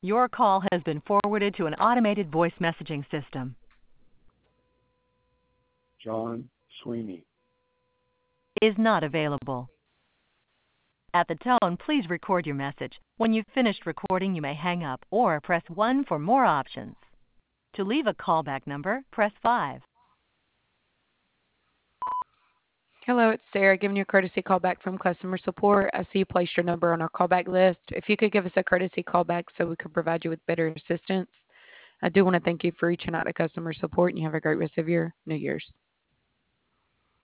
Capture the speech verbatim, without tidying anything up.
Your call has been forwarded to an automated voice messaging system. John Sweeney. Is not available. At the tone, please record your message. When you've finished recording, you may hang up or press one for more options. To leave a callback number, press five. Hello, it's Sarah giving you a courtesy call back from customer support. I see you placed your number on our callback list. If you could give us a courtesy call back so we could provide you with better assistance. I do want to thank you for reaching out to customer support, and you have a great rest of your New Year's.